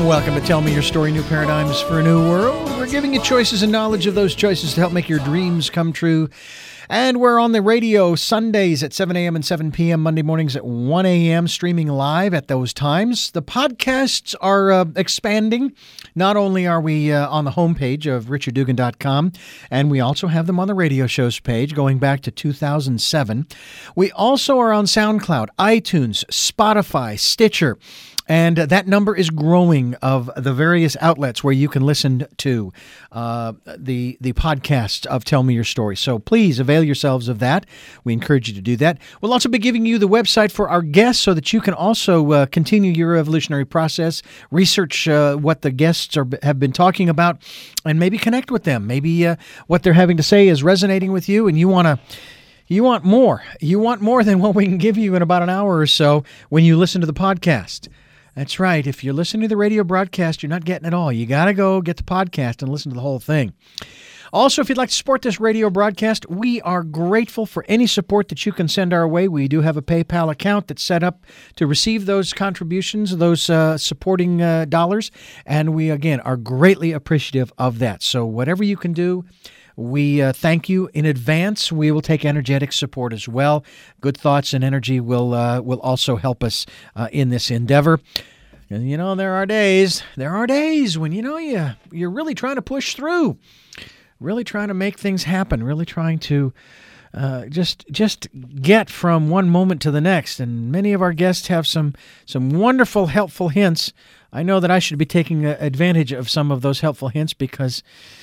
Welcome to Tell Me Your Story, New Paradigms for a New World. We're giving you choices and knowledge of those choices to help make your dreams come true. And we're on the radio Sundays at 7 a.m. and 7 p.m., Monday mornings at 1 a.m., streaming live at those times. The podcasts are expanding. Not only are we on the homepage of richarddugan.com, and we also have them on the radio shows page going back to 2007. We also are on SoundCloud, iTunes, Spotify, Stitcher. And that number is growing of the various outlets where you can listen to the podcast of Tell Me Your Story. So please avail yourselves of that. We encourage you to do that. We'll also be giving you the website for our guests so that you can also continue your evolutionary process, research what the guests have been talking about, and maybe connect with them. Maybe what they're having to say is resonating with you, and you want more. You want more than what we can give you in about an hour or so when you listen to the podcast. That's right. If you're listening to the radio broadcast, you're not getting it all. You got to go get the podcast and listen to the whole thing. Also, if you'd like to support this radio broadcast, we are grateful for any support that you can send our way. We do have a PayPal account that's set up to receive those contributions, those supporting dollars, and we, again, are greatly appreciative of that. So whatever you can do, we thank you in advance. We will take energetic support as well. Good thoughts and energy will also help us in this endeavor. And, there are days when, you're really trying to push through, really trying to make things happen, really trying to just get from one moment to the next. And many of our guests have some wonderful, helpful hints. I know that I should be taking advantage of some of those helpful hints because...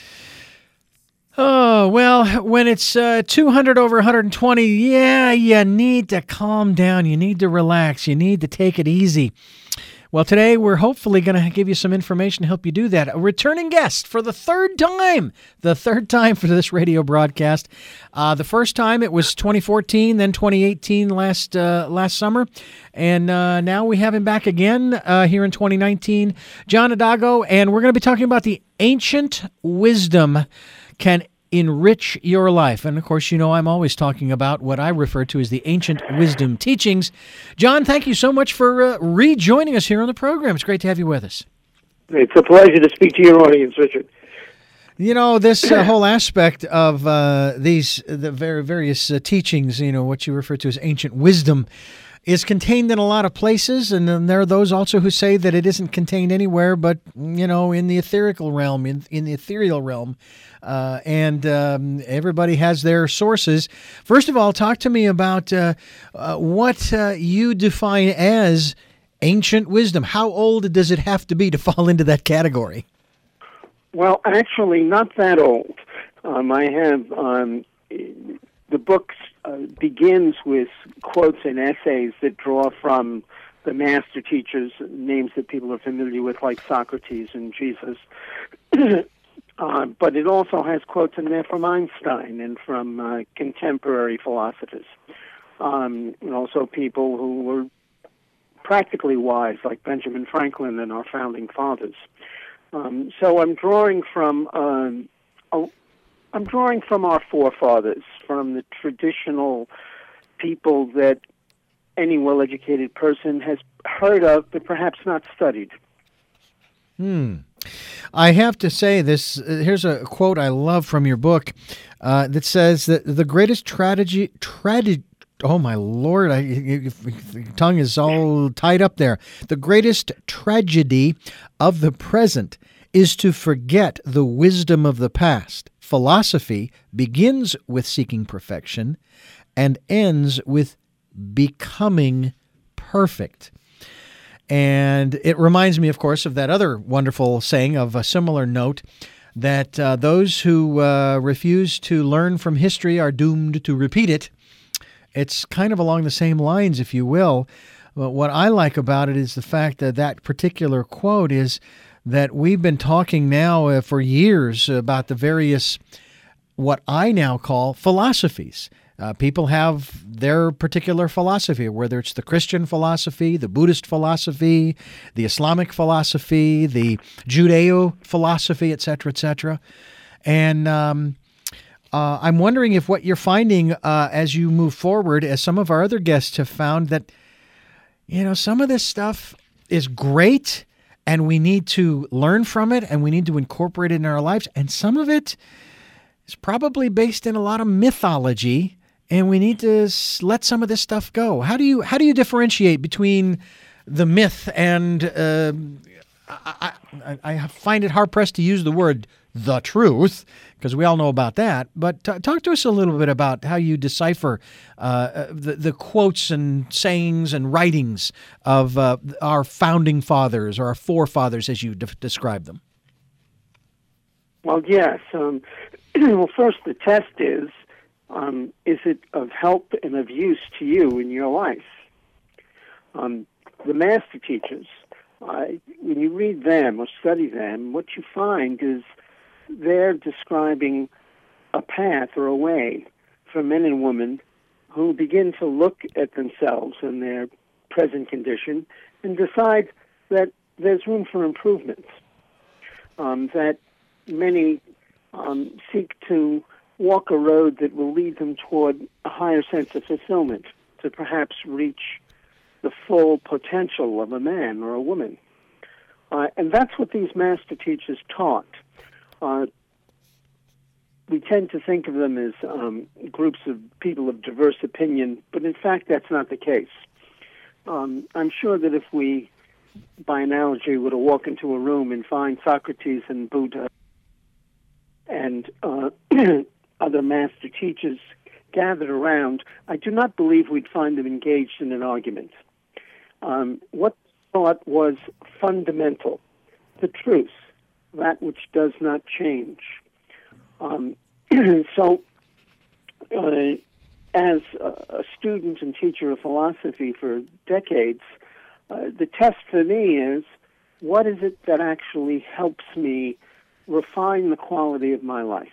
Oh, well, when it's 200 over 120, you need to calm down. You need to relax. You need to take it easy. Well, today we're hopefully going to give you some information to help you do that. A returning guest for the third time for this radio broadcast. The first time it was 2014, then 2018 last summer. And now we have him back again here in 2019. John Adago, and we're going to be talking about the ancient wisdom can enrich your life. And of course, I'm always talking about what I refer to as the ancient wisdom teachings. John, thank you so much for rejoining us here on the program. It's great to have you with us. It's a pleasure to speak to your audience, Richard. This whole aspect of the various teachings, what you refer to as ancient wisdom, is contained in a lot of places, and then there are those also who say that it isn't contained anywhere but, in the etherical realm, in the ethereal realm, and everybody has their sources. First of all, talk to me about what you define as ancient wisdom. How old does it have to be to fall into that category? Well, actually, not that old. I have the book begins with quotes and essays that draw from the master teachers, names that people are familiar with, like Socrates and Jesus. But it also has quotes in there from Einstein and from contemporary philosophers, and also people who were practically wise, like Benjamin Franklin and our founding fathers. So I'm drawing from our forefathers, from the traditional people that any well-educated person has heard of, but perhaps not studied. I have to say this. Here's a quote I love from your book that says that the greatest tragedy. Oh my Lord! Your tongue is all tied up there. The greatest tragedy of the present is to forget the wisdom of the past. Philosophy begins with seeking perfection and ends with becoming perfect. And it reminds me, of course, of that other wonderful saying of a similar note, that those who refuse to learn from history are doomed to repeat it. It's kind of along the same lines, if you will. But what I like about it is the fact that that particular quote is that we've been talking now for years about the various, what I now call philosophies. People have their particular philosophy, whether it's the Christian philosophy, the Buddhist philosophy, the Islamic philosophy, the Judeo philosophy, et cetera, and I'm wondering if what you're finding as you move forward, as some of our other guests have found, that some of this stuff is great and we need to learn from it, and we need to incorporate it in our lives. And some of it is probably based in a lot of mythology, and we need to let some of this stuff go. How do you differentiate between the myth and I find it hard pressed to use the word the truth, because we all know about that. But talk to us a little bit about how you decipher the quotes and sayings and writings of our founding fathers, or our forefathers, as you describe them. Well, yes. Well, first, the test is it of help and of use to you in your life? The master teachers, when you read them or study them, what you find is they're describing a path or a way for men and women who begin to look at themselves and their present condition and decide that there's room for improvement, that many seek to walk a road that will lead them toward a higher sense of fulfillment, to perhaps reach the full potential of a man or a woman. And that's what these master teachers taught. We tend to think of them as groups of people of diverse opinion, but in fact that's not the case. I'm sure that if we, by analogy, were to walk into a room and find Socrates and Buddha and other master teachers gathered around, I do not believe we'd find them engaged in an argument. What they thought was fundamental, the truth, that which does not change. So, as a student and teacher of philosophy for decades, the test for me is, what is it that actually helps me refine the quality of my life?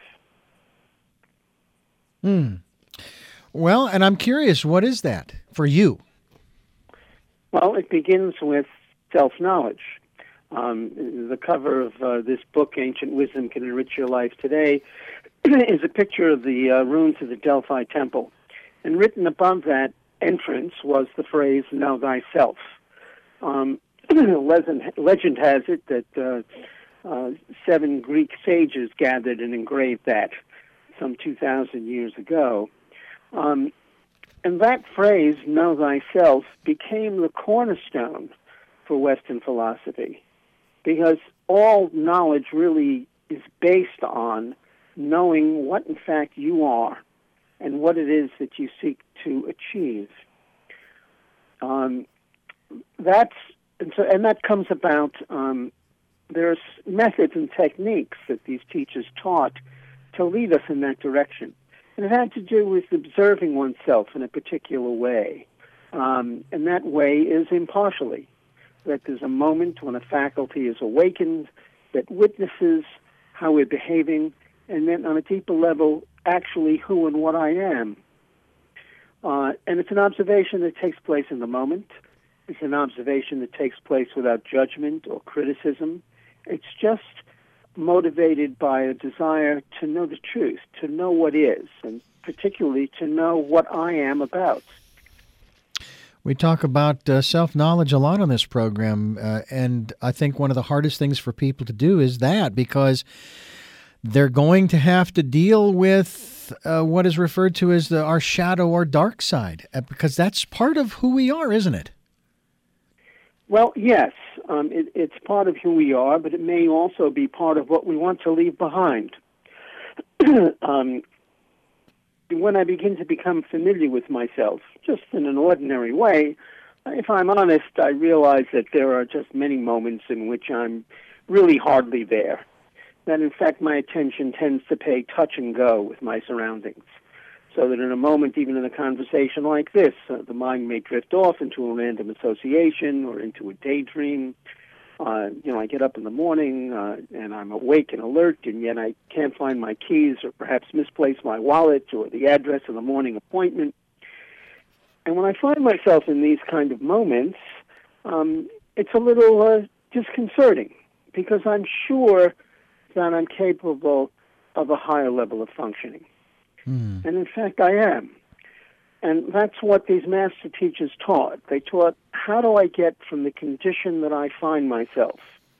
Well, and I'm curious, what is that for you? Well, it begins with self-knowledge. The cover of this book, Ancient Wisdom Can Enrich Your Life Today, is a picture of the ruins of the Delphi Temple. And written above that entrance was the phrase, "Know thyself." Legend has it that 7 Greek sages gathered and engraved that some 2,000 years ago. And that phrase, "Know thyself," became the cornerstone for Western philosophy, because all knowledge really is based on knowing what in fact you are and what it is that you seek to achieve. That comes about, there's methods and techniques that these teachers taught to lead us in that direction. And it had to do with observing oneself in a particular way. And that way is impartially. That there's a moment when a faculty is awakened that witnesses how we're behaving, and then on a deeper level, actually who and what I am. And it's an observation that takes place in the moment. It's an observation that takes place without judgment or criticism. It's just motivated by a desire to know the truth, to know what is, and particularly to know what I am about. We talk about self-knowledge a lot on this program, and I think one of the hardest things for people to do is that, because they're going to have to deal with what is referred to as our shadow or dark side, because that's part of who we are, isn't it? Well, yes, it's part of who we are, but it may also be part of what we want to leave behind. When I begin to become familiar with myself, just in an ordinary way, if I'm honest, I realize that there are just many moments in which I'm really hardly there. That, in fact, my attention tends to pay touch and go with my surroundings. So that in a moment, even in a conversation like this, the mind may drift off into a random association or into a daydream. I get up in the morning and I'm awake and alert, and yet I can't find my keys or perhaps misplace my wallet or the address of the morning appointment. And when I find myself in these kind of moments, it's a little disconcerting, because I'm sure that I'm capable of a higher level of functioning. And in fact, I am. And that's what these master teachers taught. They taught, how do I get from the condition that I find myself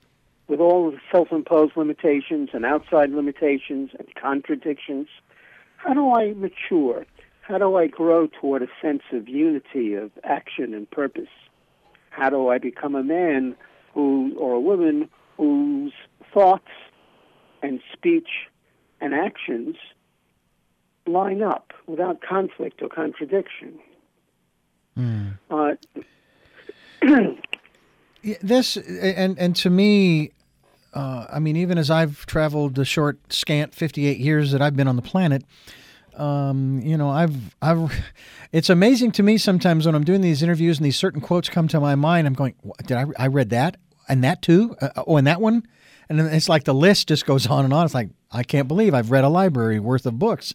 with all of the self-imposed limitations and outside limitations and contradictions, how do I mature? How do I grow toward a sense of unity, of action and purpose? How do I become a man or a woman whose thoughts and speech and actions line up without conflict or contradiction? This and to me, I mean, even as I've traveled the short, scant 58 years that I've been on the planet, it's amazing to me sometimes when I'm doing these interviews and these certain quotes come to my mind. I'm going, I read that and that too? And that one? And then it's like the list just goes on and on. It's like, I can't believe I've read a library worth of books.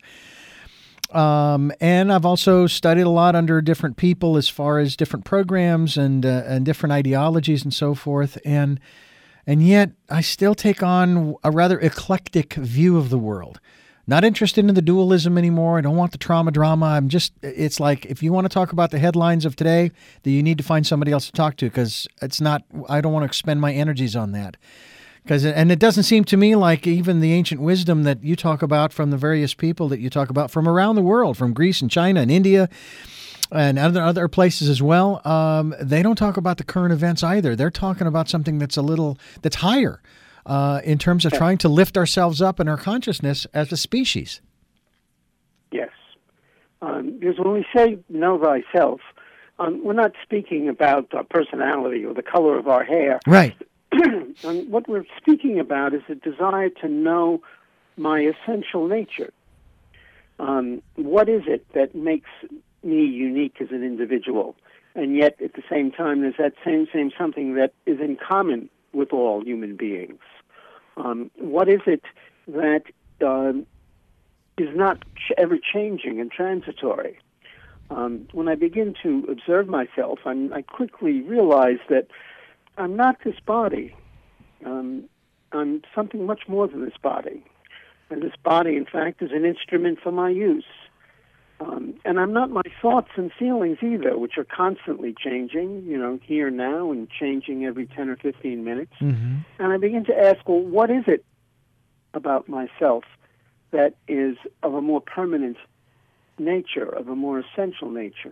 And I've also studied a lot under different people as far as different programs and different ideologies and so forth. And yet I still take on a rather eclectic view of the world. Not interested in the dualism anymore. I don't want the trauma drama. It's like, if you want to talk about the headlines of today, then you need to find somebody else to talk to, because I don't want to expend my energies on that. And it doesn't seem to me like even the ancient wisdom that you talk about from the various people that you talk about from around the world, from Greece and China and India and other places as well, they don't talk about the current events either. They're talking about something that's that's higher in terms of trying to lift ourselves up in our consciousness as a species. Yes. Because when we say know thyself, we're not speaking about our personality or the color of our hair. Right. What we're speaking about is a desire to know my essential nature. What is it that makes me unique as an individual? And yet, at the same time, there's that same something that is in common with all human beings. What is it that is not ever changing and transitory? When I begin to observe myself, I quickly realize that I'm not this body. I'm something much more than this body. And this body, in fact, is an instrument for my use. And I'm not my thoughts and feelings either, which are constantly changing, here now and changing every 10 or 15 minutes. Mm-hmm. And I begin to ask, well, what is it about myself that is of a more permanent nature, of a more essential nature?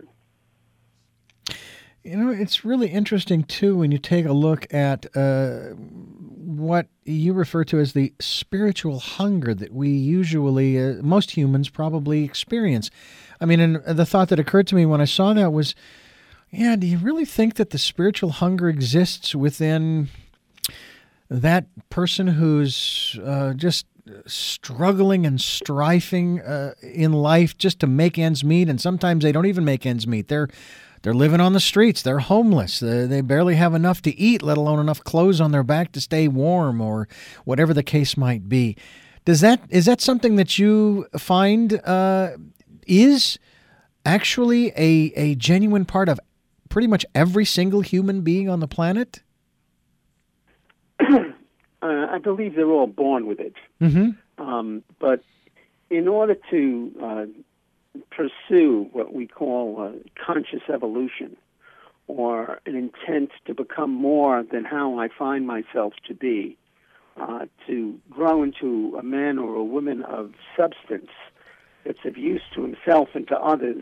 It's really interesting, too, when you take a look at what you refer to as the spiritual hunger that we usually, most humans probably experience. I mean, and the thought that occurred to me when I saw that was, do you really think that the spiritual hunger exists within that person who's just struggling and striving in life just to make ends meet? And sometimes they don't even make ends meet. They're living on the streets. They're homeless. They barely have enough to eat, let alone enough clothes on their back to stay warm, or whatever the case might be. Is that something that you find is actually a genuine part of pretty much every single human being on the planet? I believe they're all born with it. Mm-hmm. But in order to pursue what we call conscious evolution, or an intent to become more than how I find myself to be, to grow into a man or a woman of substance that's of use to himself and to others,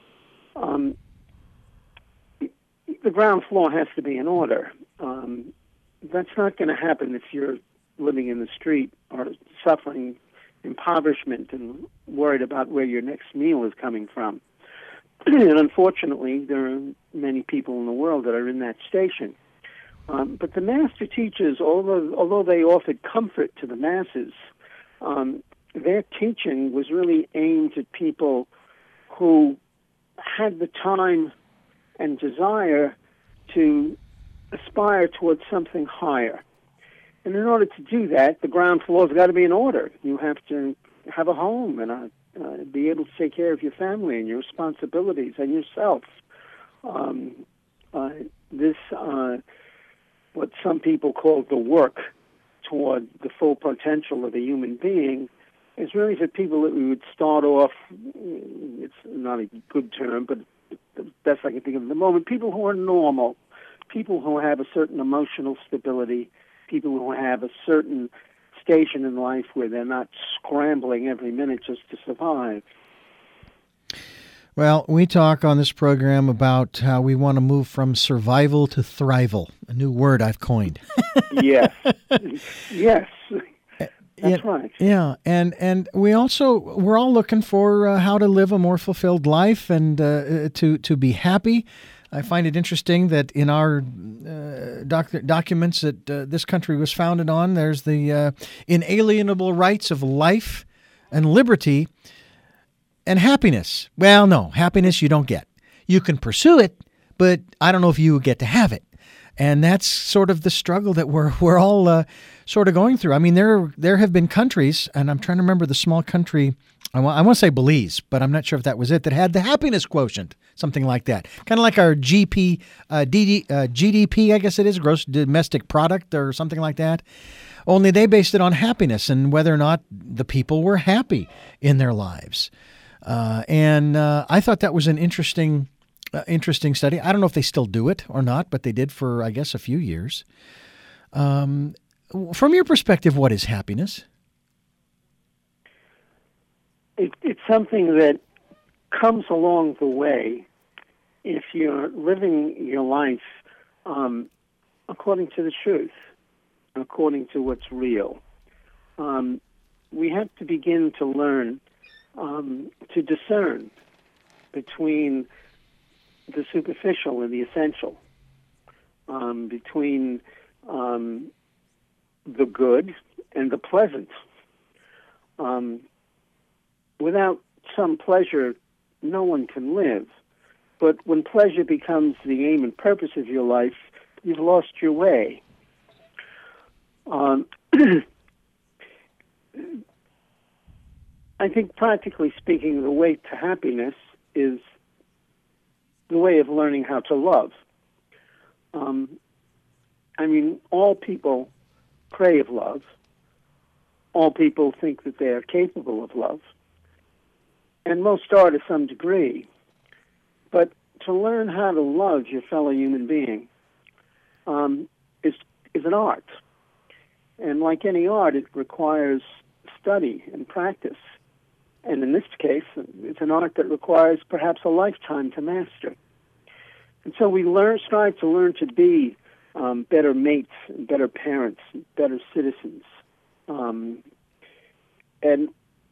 the ground floor has to be in order. That's not going to happen if you're living in the street or suffering impoverishment and worried about where your next meal is coming from. And unfortunately, there are many people in the world that are in that station. But the master teachers, although they offered comfort to the masses, their teaching was really aimed at people who had the time and desire to aspire towards something higher. And in order to do that, the ground floor's got to be in order. You have to have a home and be able to take care of your family and your responsibilities and yourself. What some people call the work toward the full potential of a human being, is really for people that we would start off, it's not a good term, but the best I can think of at the moment, people who are normal, people who have a certain emotional stability people who have a certain station in life where they're not scrambling every minute just to survive. Well, we talk on this program about how we want to move from survival to thrival, a new word I've coined. Yes. Yes. That's right. Yeah, and we're all looking for how to live a more fulfilled life and to be happy. I find it interesting that in our documents that this country was founded on, there's the inalienable rights of life and liberty and happiness. Well, no, happiness you don't get. You can pursue it, but I don't know if you get to have it. And that's sort of the struggle that we're all sort of going through. I mean, there have been countries, and I'm trying to remember the small country. I want to say Belize, but I'm not sure if that was it, that had the happiness quotient, something like that. Kind of like our GDP, I guess it is, gross domestic product or something like that. Only they based it on happiness and whether or not the people were happy in their lives. And I thought that was an interesting study. I don't know if they still do it or not, but they did for, I guess, a few years. From your perspective, what is happiness? It's something that comes along the way if you're living your life according to the truth, according to what's real. We have to begin to learn to discern between the superficial and the essential, between the good and the pleasant. Without some pleasure, no one can live. But when pleasure becomes the aim and purpose of your life, you've lost your way. I think, practically speaking, the way to happiness is the way of learning how to love. All people crave love. All people think that they are capable of love. And most are to some degree. But to learn how to love your fellow human being is an art. And like any art, it requires study and practice. And in this case, it's an art that requires perhaps a lifetime to master. And so we strive to learn to be better mates, better parents, better citizens. And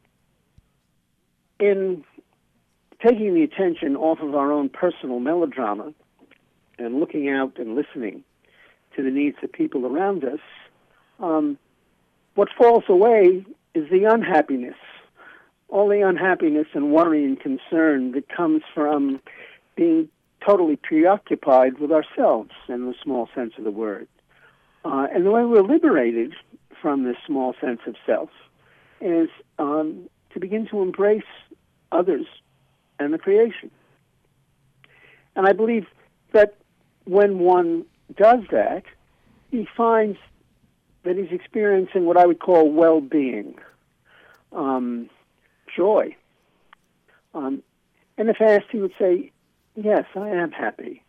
in taking the attention off of our own personal melodrama and looking out and listening to the needs of people around us, what falls away is the unhappiness. All the unhappiness and worry and concern that comes from being totally preoccupied with ourselves in the small sense of the word. And the way we're liberated from this small sense of self is to begin to embrace others and the creation. And I believe that when one does that, he finds that he's experiencing what I would call well-being, joy. And if asked, he would say, yes, I am happy.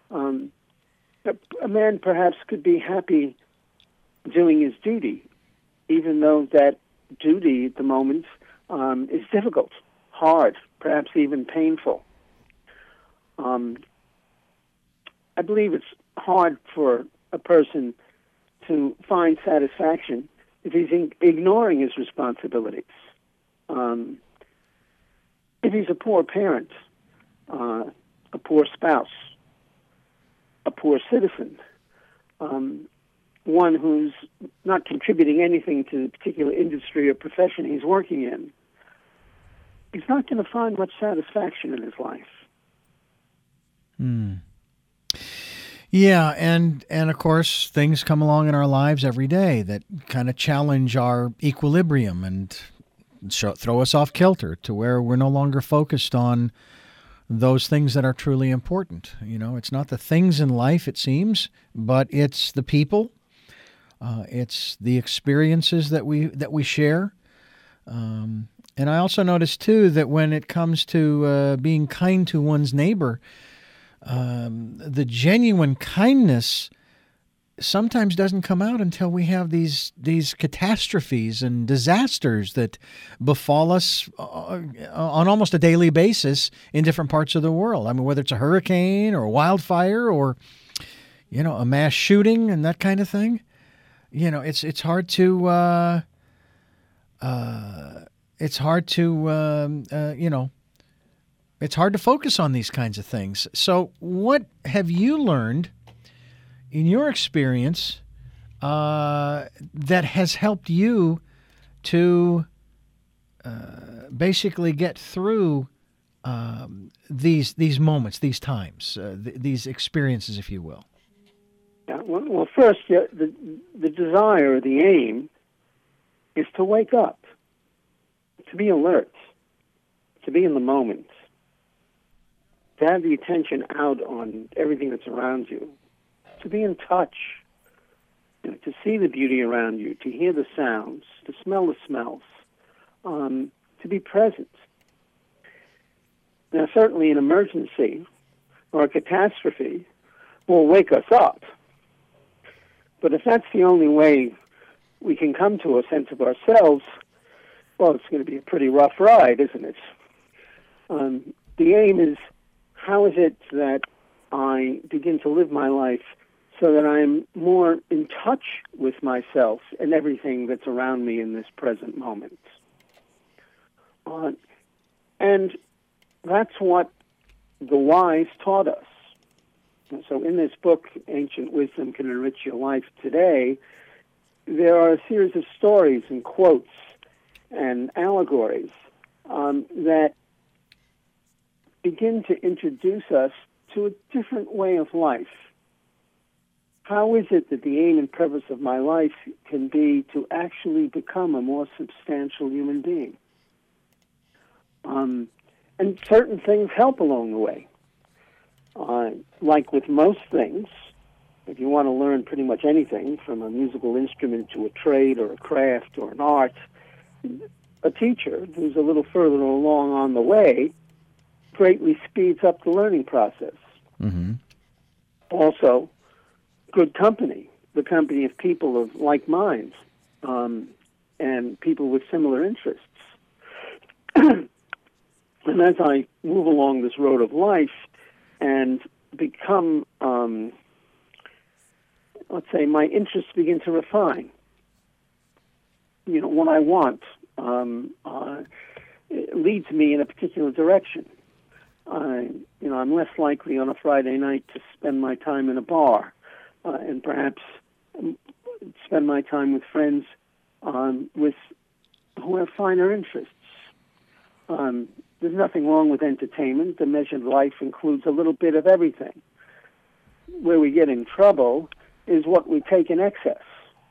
A man perhaps could be happy doing his duty, even though that duty at the moment is difficult, hard, perhaps even painful. I believe it's hard for a person to find satisfaction if he's ignoring his responsibilities. If he's a poor parent, a poor spouse, a poor citizen, one who's not contributing anything to the particular industry or profession he's working in, he's not going to find much satisfaction in his life. Yeah, and of course, things come along in our lives every day that kind of challenge our equilibrium and throw us off kilter to where we're no longer focused on those things that are truly important. You know, it's not the things in life, it seems, but it's the people. It's the experiences that we share. And I also noticed, too, that when it comes to being kind to one's neighbor, the genuine kindness sometimes doesn't come out until we have these catastrophes and disasters that befall us on almost a daily basis in different parts of the world. I mean, whether it's a hurricane or a wildfire or, a mass shooting and that kind of thing. It's hard to it's hard to focus on these kinds of things. So what have you learned in your experience that has helped you to basically get through these moments, these times, these experiences, if you will? Yeah, well, first, the desire, the aim, is to wake up, to be alert, to be in the moment, to have the attention out on everything that's around you, to be in touch, to see the beauty around you, to hear the sounds, to smell the smells, to be present. Now, certainly an emergency or a catastrophe will wake us up. But if that's the only way we can come to a sense of ourselves, well, it's going to be a pretty rough ride, isn't it? The aim is, how is it that I begin to live my life so that I'm more in touch with myself and everything that's around me in this present moment? And that's what the wise taught us. And so in this book, Ancient Wisdom Can Enrich Your Life Today, there are a series of stories and quotes and allegories that begin to introduce us to a different way of life. How is it that the aim and purpose of my life can be to actually become a more substantial human being? And certain things help along the way. Like with most things, if you want to learn pretty much anything, from a musical instrument to a trade or a craft or an art, a teacher who's a little further along on the way greatly speeds up the learning process. Mm-hmm. Also, good company, the company of people of like minds, and people with similar interests. And as I move along this road of life and become, let's say, my interests begin to refine. What I want it leads me in a particular direction. I'm less likely on a Friday night to spend my time in a bar and perhaps spend my time with friends who have finer interests. There's nothing wrong with entertainment. The measured life includes a little bit of everything. Where we get in trouble is what we take in excess.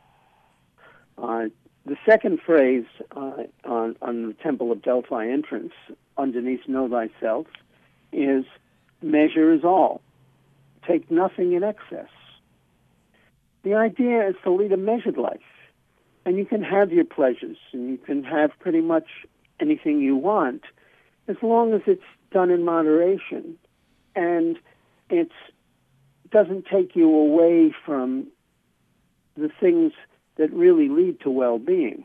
The second phrase on the Temple of Delphi entrance, underneath Know Thyself, is measure is all. Take nothing in excess. The idea is to lead a measured life. And you can have your pleasures, and you can have pretty much anything you want, as long as it's done in moderation and it doesn't take you away from the things that really lead to well-being.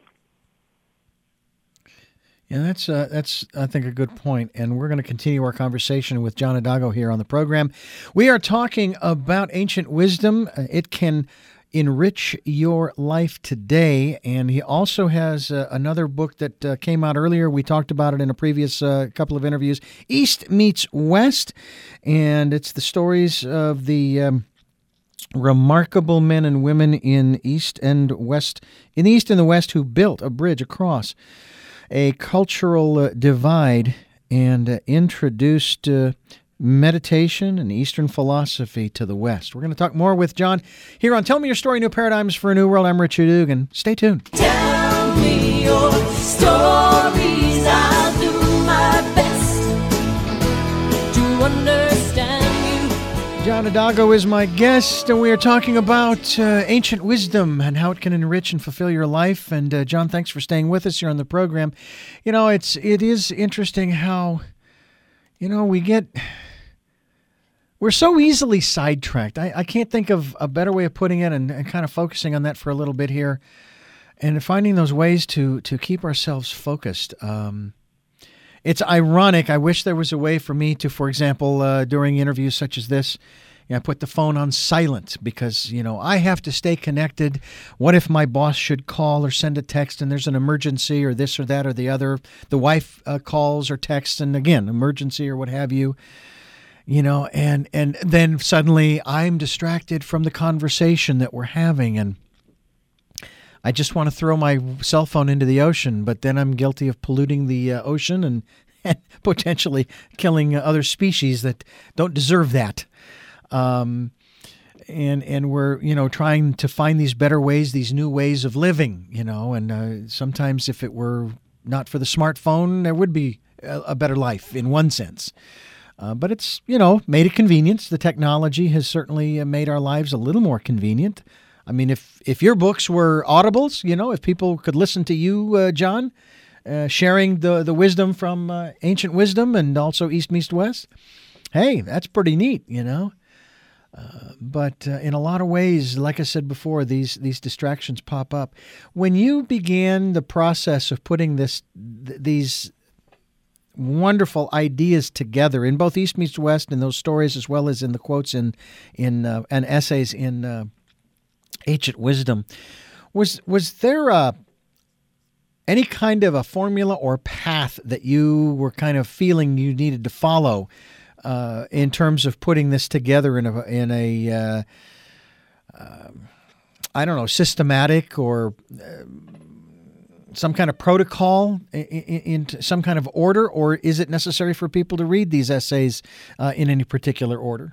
Yeah, that's I think a good point, and we're going to continue our conversation with John Hidalgo here on the program. We are talking about ancient wisdom. It can enrich your life today, and he also has another book that came out earlier. We talked about it in a previous couple of interviews, East Meets West, and it's the stories of the remarkable men and women in East and West, in the East and the West, who built a bridge across a cultural divide and introduced meditation and Eastern philosophy to the West. We're going to talk more with John here on Tell Me Your Story, New Paradigms for a New World. I'm Richard Dugan. Stay tuned. Tell me your stories. I'll do my best to understand you. John Hidalgo is my guest, and we are talking about ancient wisdom and how it can enrich and fulfill your life. And John, thanks for staying with us here on the program. it is interesting how, we're We're so easily sidetracked. I can't think of a better way of putting it, and kind of focusing on that for a little bit here, and finding those ways to keep ourselves focused. It's ironic. I wish there was a way for me to, for example, during interviews such as this, I put the phone on silent because, I have to stay connected. What if my boss should call or send a text and there's an emergency or this or that or the other? The wife calls or texts and, again, emergency or what have you. And then suddenly I'm distracted from the conversation that we're having, and I just want to throw my cell phone into the ocean, but then I'm guilty of polluting the ocean and potentially killing other species that don't deserve that. And we're, trying to find these better ways, these new ways of living, and sometimes if it were not for the smartphone, there would be a better life in one sense. But it's, made a convenience. The technology has certainly made our lives a little more convenient. I mean, if your books were audibles, if people could listen to you, John, sharing the wisdom from ancient wisdom and also East Meets West, hey, that's pretty neat, But in a lot of ways, like I said before, these distractions pop up. When you began the process of putting these wonderful ideas together in both East Meets West and those stories, as well as in the quotes and essays in Ancient Wisdom, was there any kind of a formula or path that you were kind of feeling you needed to follow in terms of putting this together in a I don't know, systematic or some kind of protocol in some kind of order, or is it necessary for people to read these essays in any particular order?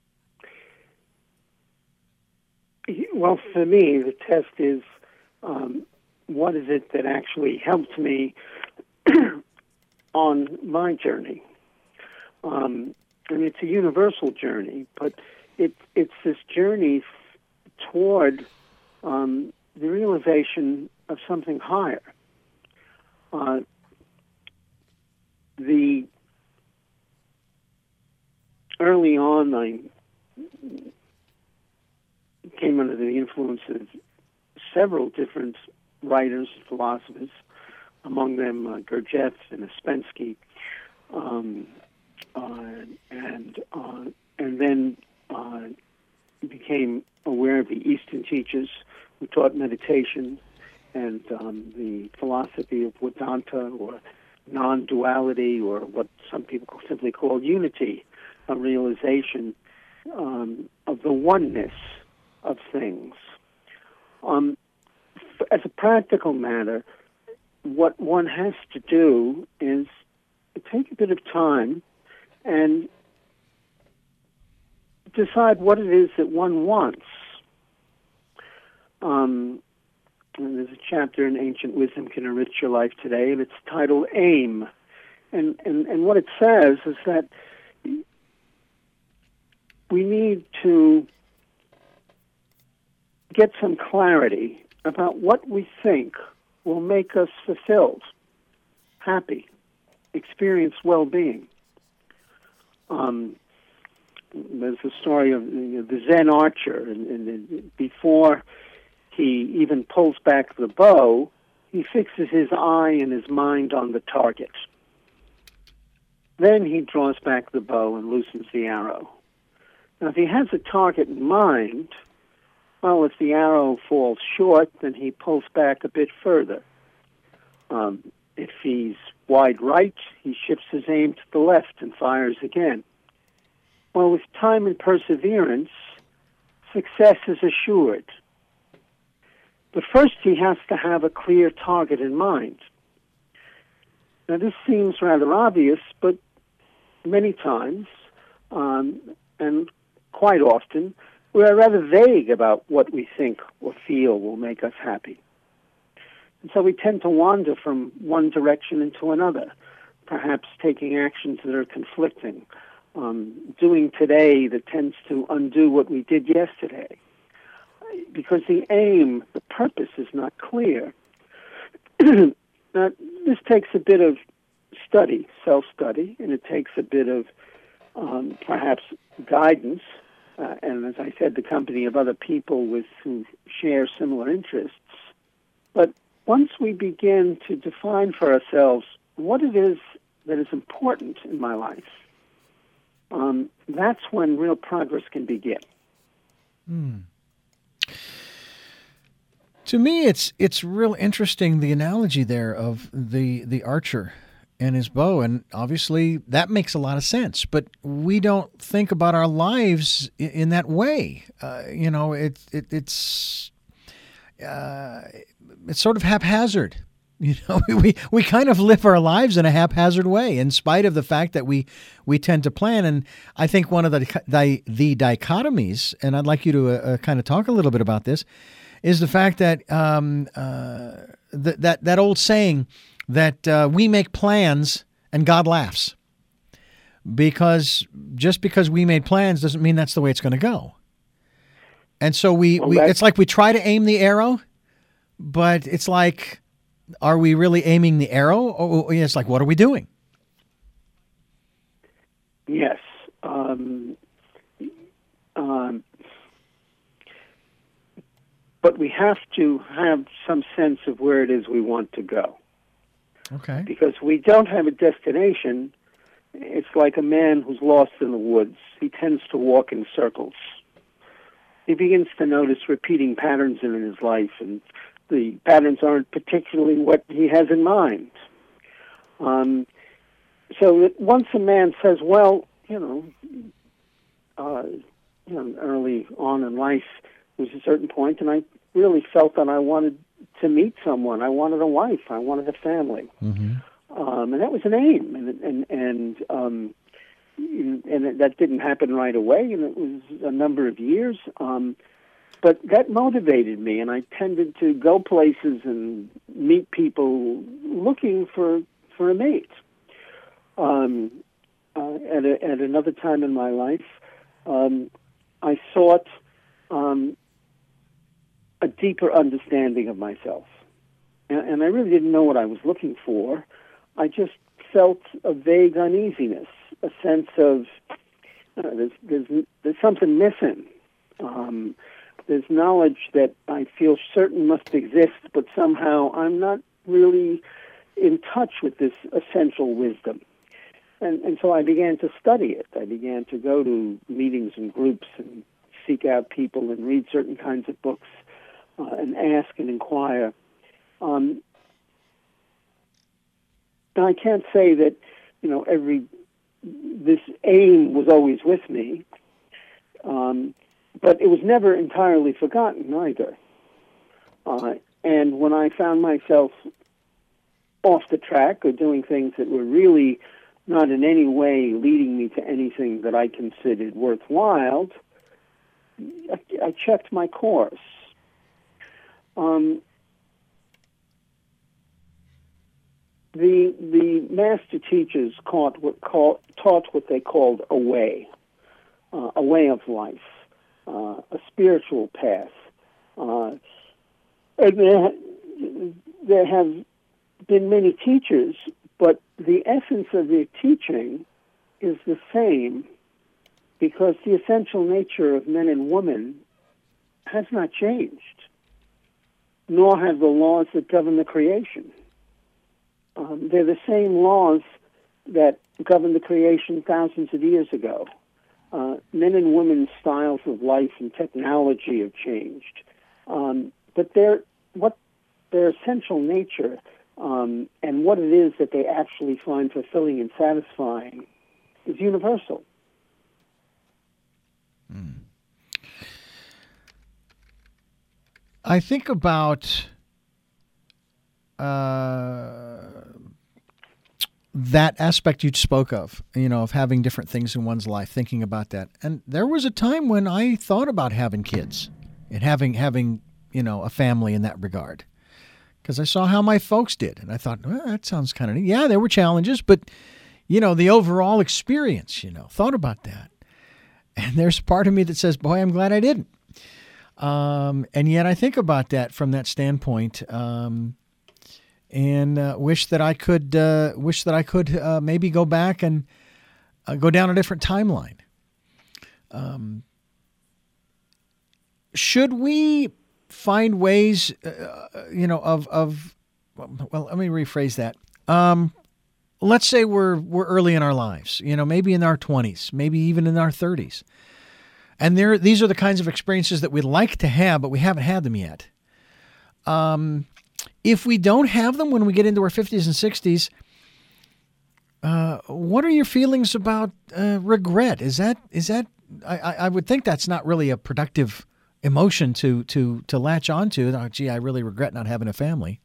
Well, for me, the test is what is it that actually helped me on my journey. It's a universal journey, but it's this journey toward the realization of something higher. Early on, I came under the influence of several different writers, philosophers, among them Gurdjieff and Ouspensky, and then became aware of the Eastern teachers who taught meditation and the philosophy of Vedanta, or non-duality, or what some people simply call unity, a realization of the oneness of things. As a practical matter, what one has to do is take a bit of time and decide what it is that one wants. And there's a chapter in Ancient Wisdom Can Enrich Your Life Today, and it's titled Aim. And what it says is that we need to get some clarity about what we think will make us fulfilled, happy, experience well-being. There's a story of the Zen archer, and before he even pulls back the bow, he fixes his eye and his mind on the target. Then he draws back the bow and loosens the arrow. Now, if he has a target in mind, well, if the arrow falls short, then he pulls back a bit further. If he's wide right, he shifts his aim to the left and fires again. Well, with time and perseverance, success is assured. But first he has to have a clear target in mind. Now, this seems rather obvious, but many times, and quite often, we are rather vague about what we think or feel will make us happy. And so we tend to wander from one direction into another, perhaps taking actions that are conflicting, doing today that tends to undo what we did yesterday. Because the aim, the purpose is not clear. Now, this takes a bit of study, self-study, and it takes a bit of perhaps guidance, and as I said, the company of other people who share similar interests. But once we begin to define for ourselves what it is that is important in my life, that's when real progress can begin. To me, it's real interesting, the analogy there of the archer and his bow, and obviously that makes a lot of sense. But we don't think about our lives in that way. It's sort of haphazard. We kind of live our lives in a haphazard way, in spite of the fact that we tend to plan. And I think one of the dichotomies, and I'd like you to kind of talk a little bit about this, is the fact that that old saying that we make plans and God laughs, because just because we made plans doesn't mean that's the way it's going to go. And so it's like we try to aim the arrow, but it's like, are we really aiming the arrow? Or it's like, what are we doing? Yes. But we have to have some sense of where it is we want to go. Okay. Because we don't have a destination. It's like a man who's lost in the woods. He tends to walk in circles. He begins to notice repeating patterns in his life, and the patterns aren't particularly what he has in mind. So that once a man says, well, early on in life, there was a certain point, and I really felt that I wanted to meet someone. I wanted a wife. I wanted a family. Mm-hmm. And that was an aim, and that didn't happen right away, and it was a number of years. But that motivated me, and I tended to go places and meet people looking for a mate. At another time in my life, I sought a deeper understanding of myself, and I really didn't know what I was looking for. I just felt a vague uneasiness, a sense of there's something missing. There's knowledge that I feel certain must exist, but somehow I'm not really in touch with this essential wisdom. And so I began to study it. I began to go to meetings and groups and seek out people and read certain kinds of books and ask and inquire. And I can't say that, this aim was always with me. But it was never entirely forgotten either. And when I found myself off the track or doing things that were really not in any way leading me to anything that I considered worthwhile, I checked my course. The master teachers taught what they called a way of life. A spiritual path. And there have been many teachers, but the essence of their teaching is the same, because the essential nature of men and women has not changed, nor have the laws that govern the creation. They're the same laws that governed the creation thousands of years ago. Men and women's styles of life and technology have changed, but their essential nature and what it is that they actually find fulfilling and satisfying is universal. I think about that aspect you spoke of, of having different things in one's life, thinking about that. And there was a time when I thought about having kids and having a family in that regard, because I saw how my folks did. And I thought, well, that sounds kind of neat. Yeah, there were challenges, but, the overall experience, thought about that. And there's part of me that says, boy, I'm glad I didn't. And yet I think about that from that standpoint, and wish that I could maybe go back and go down a different timeline. Should we find ways, well, let me rephrase that. Let's say we're early in our lives, maybe in our 20s, maybe even in our 30s. And these are the kinds of experiences that we'd like to have, but we haven't had them yet. If we don't have them when we get into our 50s and 60s, what are your feelings about regret? Is that I would think that's not really a productive emotion to latch onto. Oh, gee, I really regret not having a family.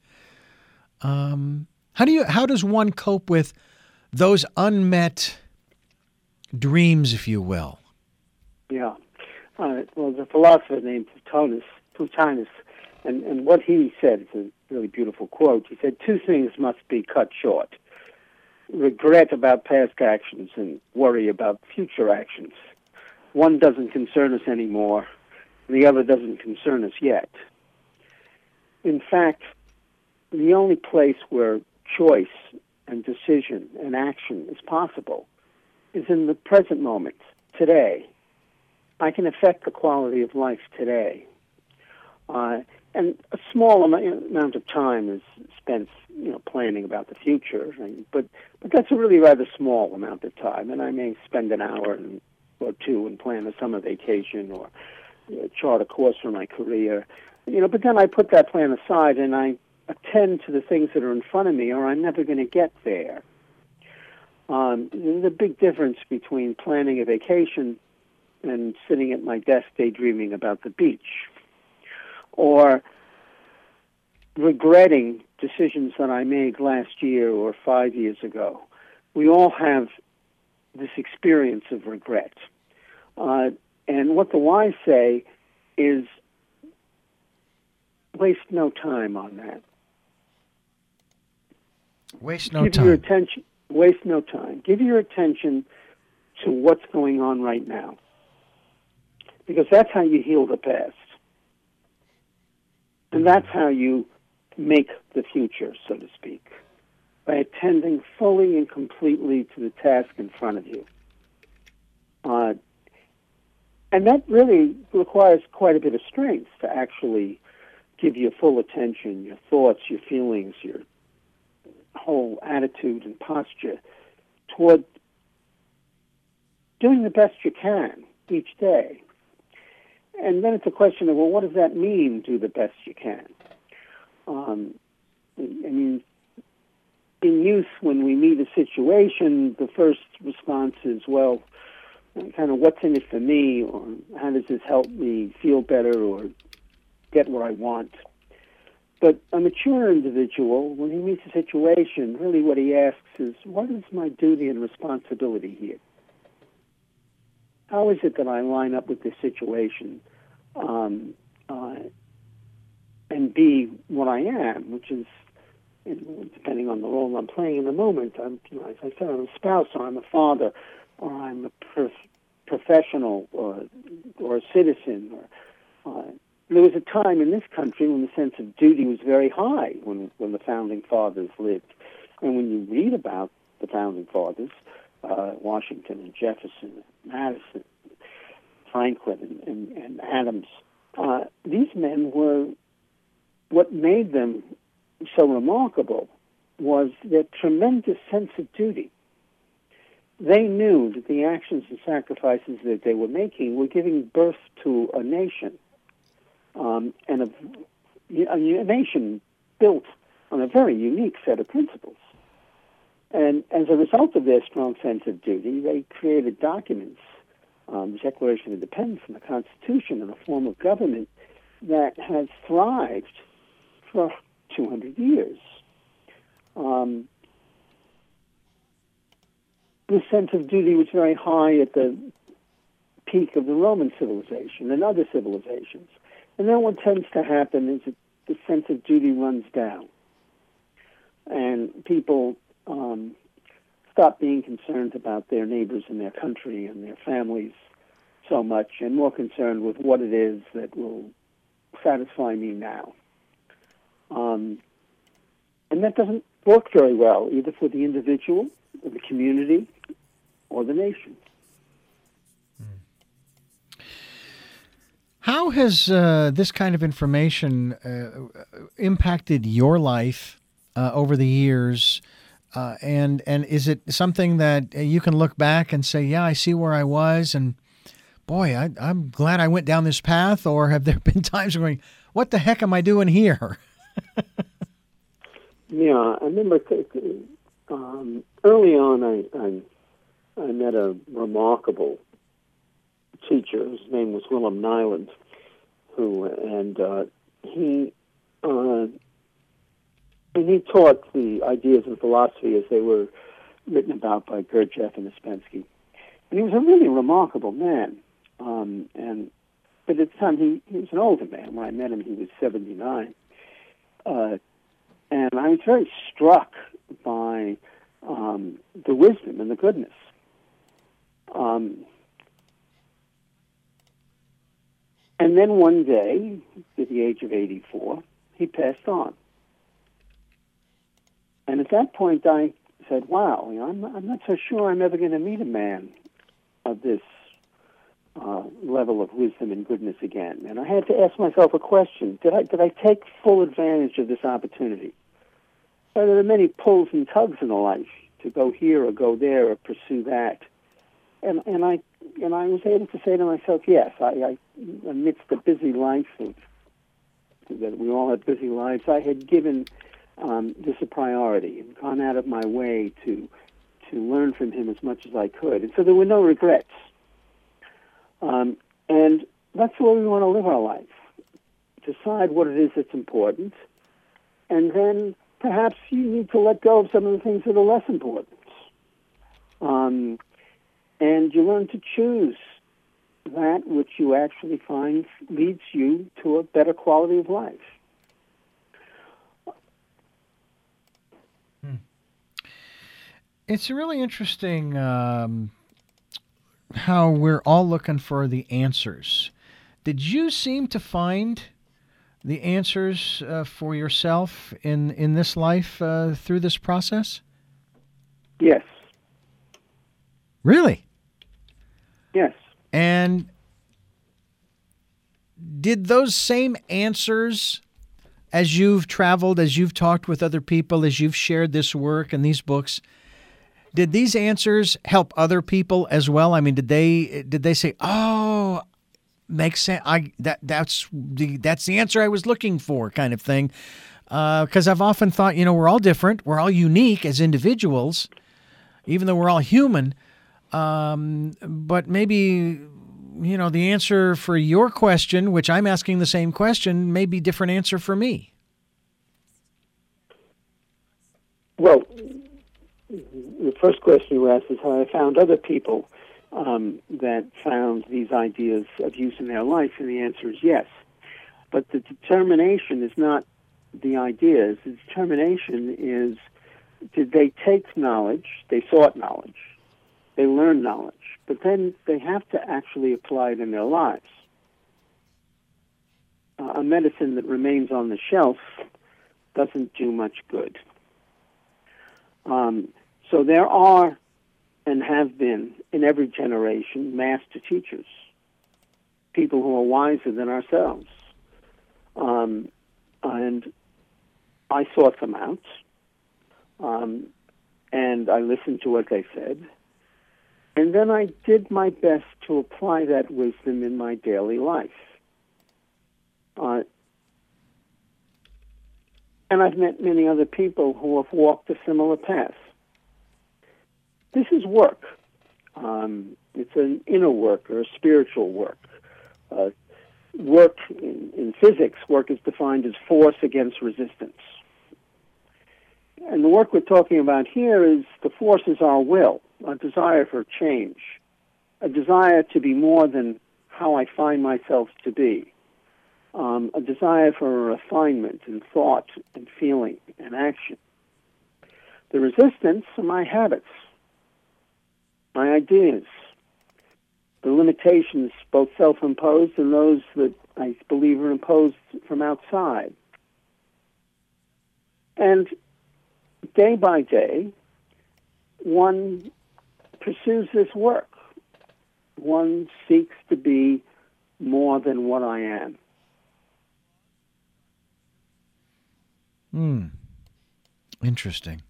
How does one cope with those unmet dreams, if you will? Yeah. Well, there's a philosopher named Plotinus, and what he said is a really beautiful quote. He said, 2 things must be cut short: regret about past actions and worry about future actions. One doesn't concern us anymore, and the other doesn't concern us yet. In fact, the only place where choice and decision and action is possible is in the present moment, today. I can affect the quality of life today. And a small amount of time is spent, planning about the future. But that's a really rather small amount of time. And I may spend an hour or 2 and plan a summer vacation or chart a course for my career. But then I put that plan aside and I attend to the things that are in front of me, or I'm never going to get there. There's a big difference between planning a vacation and sitting at my desk daydreaming about the beach, or regretting decisions that I made last year or 5 years ago. We all have this experience of regret. And what the wise say is, waste no time on that. Waste no time. Waste no time. Give your attention to what's going on right now, because that's how you heal the past. And that's how you make the future, so to speak, by attending fully and completely to the task in front of you. And that really requires quite a bit of strength to actually give your full attention, your thoughts, your feelings, your whole attitude and posture toward doing the best you can each day. And then it's a question of, well, what does that mean, do the best you can? In youth, when we meet a situation, the first response is, well, kind of what's in it for me, or how does this help me feel better or get what I want? But a mature individual, when he meets a situation, really what he asks is, what is my duty and responsibility here? How is it that I line up with this situation and be what I am, which is, depending on the role I'm playing in the moment, as I said, I'm a spouse, or I'm a father, or I'm a professional, or a citizen. There was a time in this country when the sense of duty was very high when the Founding Fathers lived. And when you read about the Founding Fathers, Washington and Jefferson, and Madison, Franklin and Adams, these men were, what made them so remarkable was their tremendous sense of duty. They knew that the actions and sacrifices that they were making were giving birth to a nation, and a nation built on a very unique set of principles. And as a result of their strong sense of duty, they created documents, the Declaration of Independence and the Constitution, and a form of government that has thrived for 200 years. The sense of duty was very high at the peak of the Roman civilization and other civilizations. And then what tends to happen is that the sense of duty runs down. And people stop being concerned about their neighbors and their country and their families so much, and more concerned with what it is that will satisfy me now. And that doesn't work very well, either for the individual, or the community, or the nation. How has this kind of information impacted your life over the years? And is it something that you can look back and say, yeah, I see where I was, and boy, I'm glad I went down this path? Or have there been times where going, what the heck am I doing here? Yeah, I remember early on I met a remarkable teacher. His name was Willem Nyland, he taught the ideas in philosophy as they were written about by Gurdjieff and Ouspensky. And he was a really remarkable man. But at the time, he was an older man. When I met him, he was 79. And I was very struck by the wisdom and the goodness. And then one day, at the age of 84, he passed on. And at that point, I said, wow, I'm not so sure I'm ever going to meet a man of this level of wisdom and goodness again. And I had to ask myself a question. Did I take full advantage of this opportunity? There are many pulls and tugs in the life to go here or go there or pursue that. And I was able to say to myself, yes, I amidst the busy life that we all have busy lives, I had given this a priority and gone out of my way to learn from him as much as I could. And so there were no regrets. And that's the way we want to live our life. Decide what it is that's important, and then perhaps you need to let go of some of the things that are less important. And you learn to choose that which you actually find leads you to a better quality of life. It's really interesting how we're all looking for the answers. Did you seem to find the answers for yourself in this life through this process? Yes. Really? Yes. And did those same answers, as you've traveled, as you've talked with other people, as you've shared this work and these books, did these answers help other people as well? I mean, did they say, "Oh, makes sense. That's the answer I was looking for," kind of thing? Because I've often thought, we're all different, we're all unique as individuals, even though we're all human. But maybe the answer for your question, which I'm asking the same question, may be different answer for me. Well, the first question you asked is how I found other people that found these ideas of use in their life, and the answer is yes. But the determination is not the ideas. The determination is, did they take knowledge? They sought knowledge. They learned knowledge. But then they have to actually apply it in their lives. A medicine that remains on the shelf doesn't do much good. So there are and have been in every generation master teachers, people who are wiser than ourselves. And I sought them out, and I listened to what they said, and then I did my best to apply that wisdom in my daily life. And I've met many other people who have walked a similar path. This is work. It's an inner work or a spiritual work. Work in physics, work is defined as force against resistance. And the work we're talking about here is the force is our will, a desire for change, a desire to be more than how I find myself to be, a desire for refinement in thought and feeling and action. The resistance are my habits, my ideas, the limitations, both self-imposed and those that I believe are imposed from outside. And day by day, one pursues this work. One seeks to be more than what I am. Interesting.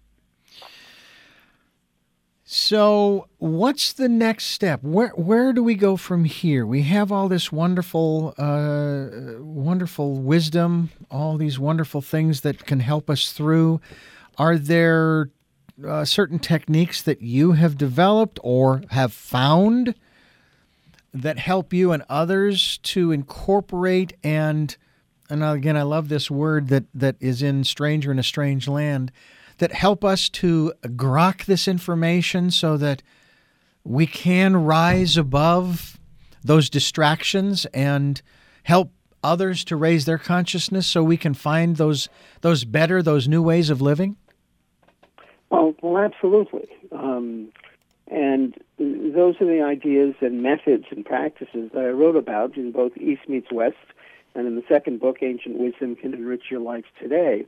So, what's the next step? Where do we go from here? We have all this wonderful, wonderful wisdom, all these wonderful things that can help us through. Are there certain techniques that you have developed or have found that help you and others to incorporate and again, I love this word that is in Stranger in a Strange Land, that help us to grok this information so that we can rise above those distractions and help others to raise their consciousness so we can find those new ways of living? Well, absolutely. And those are the ideas and methods and practices that I wrote about in both East Meets West and in the second book, Ancient Wisdom Can Enrich Your Life Today.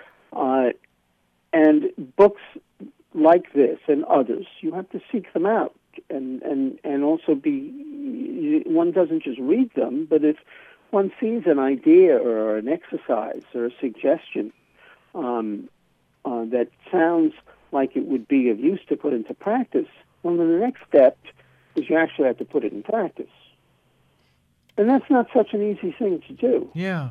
And books like this and others, you have to seek them out and also one doesn't just read them, but if one sees an idea or an exercise or a suggestion that sounds like it would be of use to put into practice, well, then the next step is you actually have to put it in practice. And that's not such an easy thing to do. Yeah.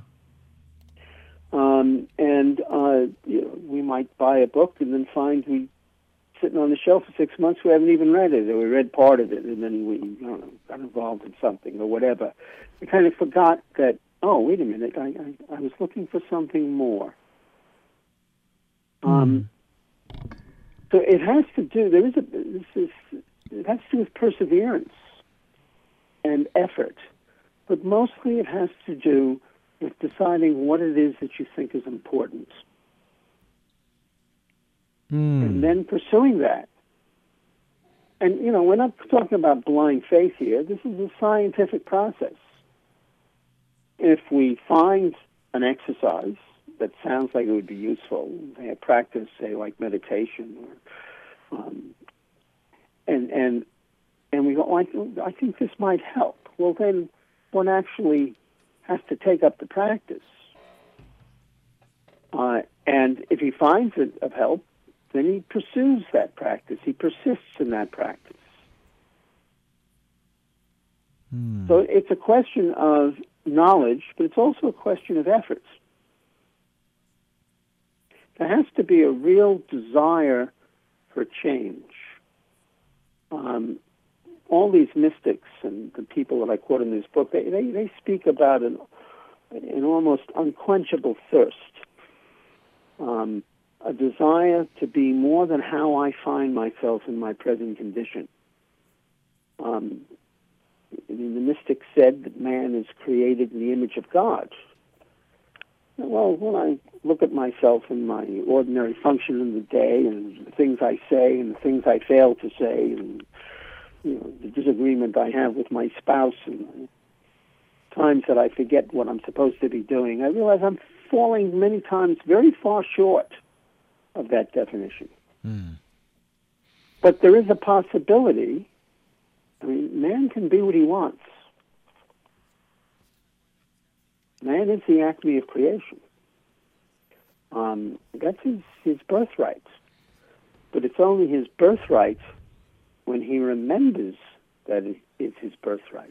We might buy a book and then find we sitting on the shelf for 6 months, we haven't even read it, or we read part of it, and then we got involved in something or whatever. We kind of forgot that, oh, wait a minute, I was looking for something more. So it has to do, it has to do with perseverance and effort, but mostly it has to do with deciding what it is that you think is important. And then pursuing that. And, we're not talking about blind faith here. This is a scientific process. If we find an exercise that sounds like it would be useful, they have practice, say, like meditation, or, and we go, I think this might help. Well, then one actually has to take up the practice. And if he finds it of help, then he pursues that practice. He persists in that practice. So it's a question of knowledge, but it's also a question of effort. There has to be a real desire for change. All these mystics and the people that I quote in this book, they speak about an almost unquenchable thirst. A desire to be more than how I find myself in my present condition. The mystics said that man is created in the image of God. Well, when I look at myself in my ordinary function in the day and the things I say and the things I fail to say and the disagreement I have with my spouse and times that I forget what I'm supposed to be doing, I realize I'm falling many times very far short of that definition. But there is a possibility. Man can be what he wants. Man is the acme of creation. That's his birthright. But it's only his birthright when he remembers that it is his birthright.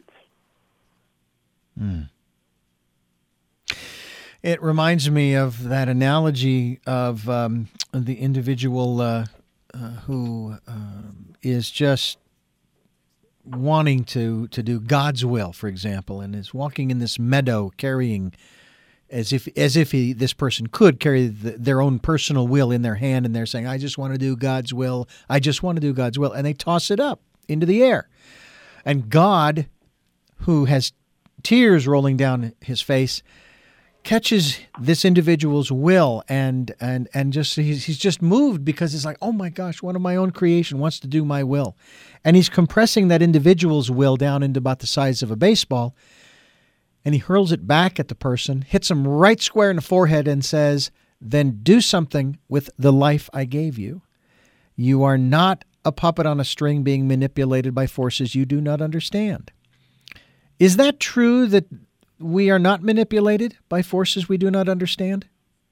It reminds me of that analogy of the individual who is just wanting to do God's will, for example, and is walking in this meadow carrying, as if this person could carry their own personal will in their hand, and they're saying, I just want to do God's will, I just want to do God's will, and they toss it up into the air. And God, who has tears rolling down his face, catches this individual's will and just he's just moved because it's like, oh my gosh, one of my own creation wants to do my will. And he's compressing that individual's will down into about the size of a baseball, and he hurls it back at the person, hits him right square in the forehead and says, then do something with the life I gave you. You are not a puppet on a string being manipulated by forces you do not understand. Is that true that we are not manipulated by forces we do not understand?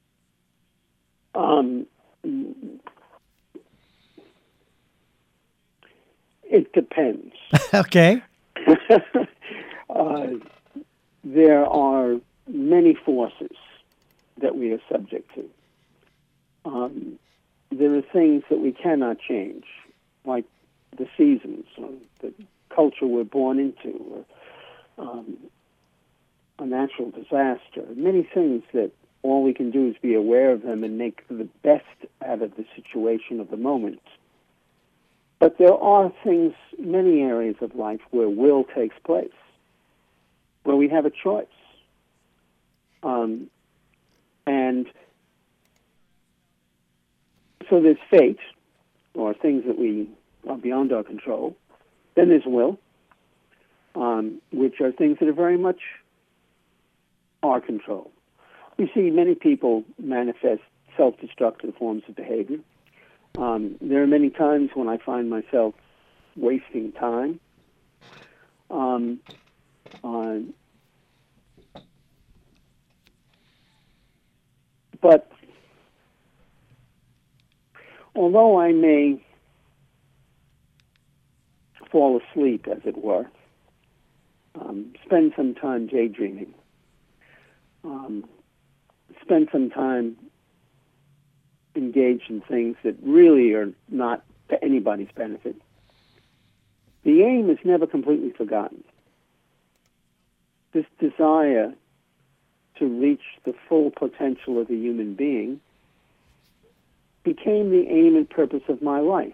It depends. Okay. There are many forces that we are subject to. There are things that we cannot change, like the seasons, or the culture we're born into, or a natural disaster. Many things that all we can do is be aware of them and make the best out of the situation of the moment. But there are things, many areas of life, where will takes place, where we have a choice. And so there's fate, or things that we are beyond our control. Then there's will, which are things that are very much our control. We see many people manifest self-destructive forms of behavior. There are many times when I find myself wasting time. But although I may fall asleep, as it were, spend some time daydreaming, spend some time engaged in things that really are not to anybody's benefit, the aim is never completely forgotten. This desire to reach the full potential of a human being became the aim and purpose of my life.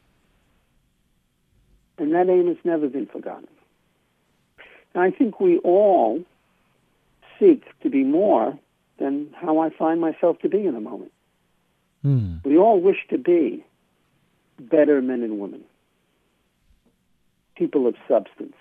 And that aim has never been forgotten. And I think we all seek to be more than how I find myself to be in a moment. We all wish to be better men and women, people of substance.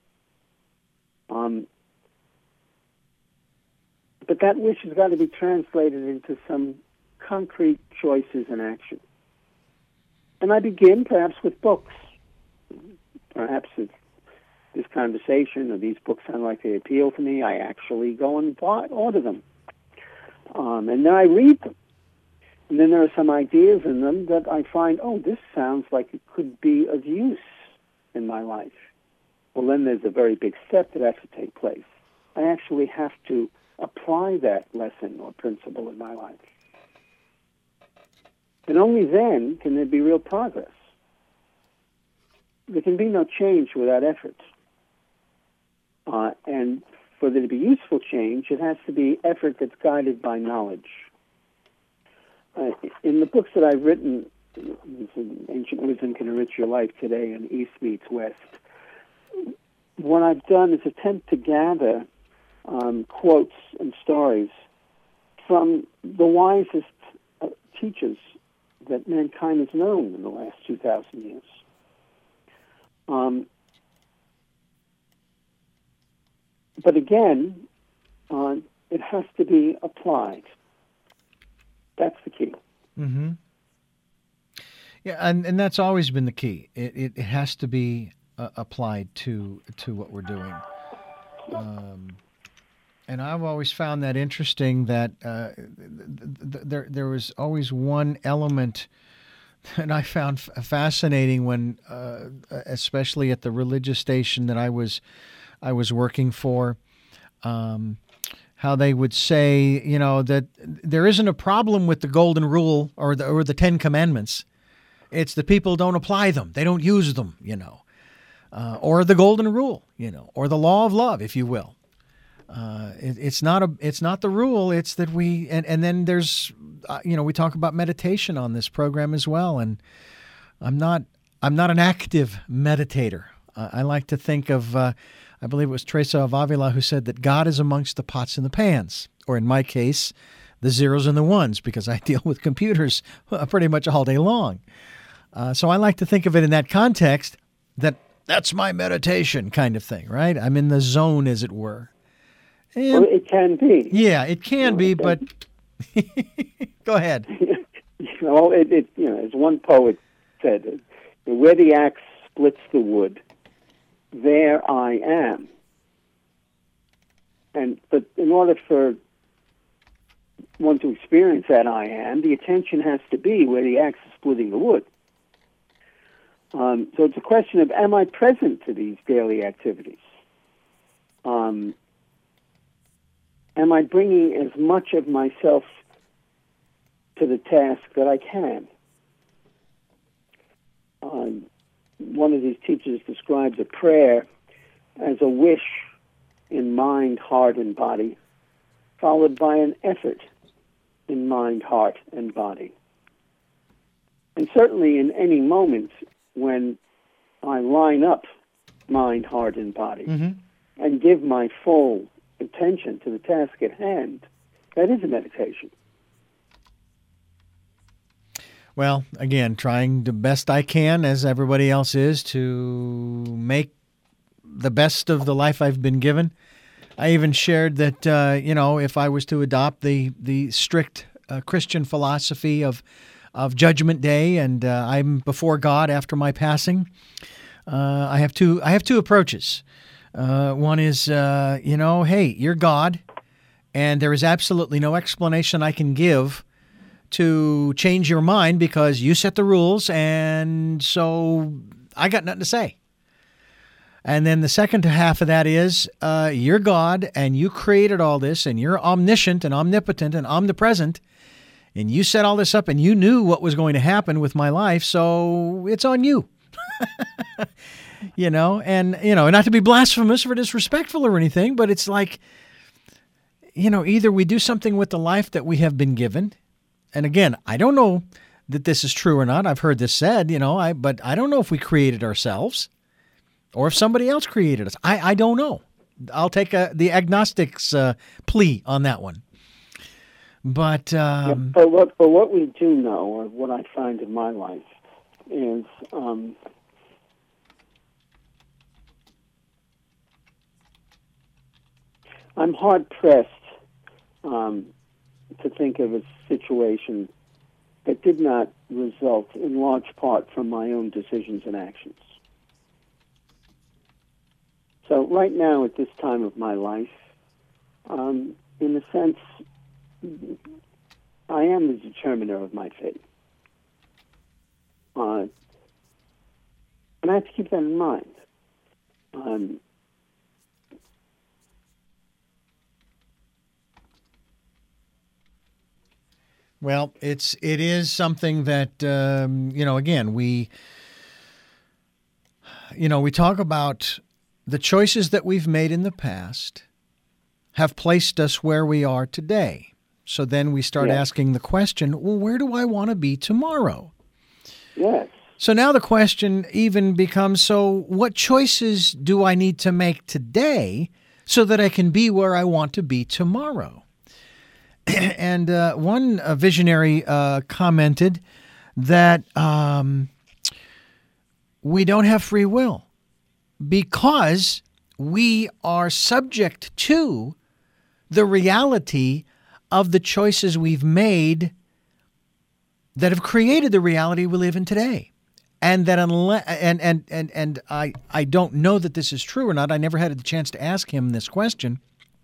But that wish has got to be translated into some concrete choices and action. And I begin perhaps with books. Perhaps if this conversation or these books sound like they appeal to me, I actually go and order them. And then I read them. And then there are some ideas in them that I find, oh, this sounds like it could be of use in my life. Well, then there's a very big step that has to take place. I actually have to apply that lesson or principle in my life. And only then can there be real progress. There can be no change without effort. And for there to be useful change, it has to be effort that's guided by knowledge. In the books that I've written, Ancient Wisdom Can Enrich Your Life Today and East Meets West, what I've done is attempt to gather quotes and stories from the wisest teachers that mankind has known in the last 2,000 years. But again, it has to be applied. That's the key. Mm-hmm. Yeah, and that's always been the key. It has to be applied to what we're doing. And I've always found that interesting that there was always one element that I found fascinating when, especially at the religious station that I was working for, how they would say, that there isn't a problem with the Golden Rule or the Ten Commandments. It's the people don't apply them. They don't use them, or the Golden Rule, or the law of love, if you will. It's not the rule. It's that we, and then there's, we talk about meditation on this program as well. And I'm not an active meditator. I like to think of, I believe it was Teresa of Avila who said that God is amongst the pots and the pans, or in my case, the zeros and the ones, because I deal with computers pretty much all day long. So I like to think of it in that context, that's my meditation kind of thing, right? I'm in the zone, as it were. And, well, it can be. Yeah, it can be, but go ahead. As one poet said, where the axe splits the wood, there I am. But in order for one to experience that I am, the attention has to be where the axe is splitting the wood. So it's a question of, am I present to these daily activities? Am I bringing as much of myself to the task that I can? One of these teachers describes a prayer as a wish in mind, heart, and body, followed by an effort in mind, heart, and body. And certainly in any moment when I line up mind, heart, and body and give my full attention to the task at hand, that is a meditation. Well, again, trying the best I can, as everybody else is, to make the best of the life I've been given. I even shared that, if I was to adopt the strict Christian philosophy of Judgment Day, and I'm before God after my passing, I have two approaches. One is, hey, you're God, and there is absolutely no explanation I can give to change your mind because you set the rules, and so I got nothing to say. And then the second half of that is, you're God, and you created all this, and you're omniscient and omnipotent and omnipresent, and you set all this up, and you knew what was going to happen with my life, so it's on you. Not to be blasphemous or disrespectful or anything, but it's like, either we do something with the life that we have been given. And again, I don't know that this is true or not. I've heard this said, but I don't know if we created ourselves or if somebody else created us. I don't know. I'll take the agnostic's plea on that one. But but what we do know, or what I find in my life, is I'm hard pressed to think of a situation that did not result in large part from my own decisions and actions. So right now, at this time of my life, in a sense, I am the determiner of my fate. And I have to keep that in mind. Well, it is something that, again, we talk about the choices that we've made in the past have placed us where we are today. So then we start asking the question, well, where do I want to be tomorrow? Yes. So now the question even becomes, so what choices do I need to make today so that I can be where I want to be tomorrow? And one visionary commented that we don't have free will because we are subject to the reality of the choices we've made that have created the reality we live in today. And that unless and I don't know that this is true or not. I never had the chance to ask him this question.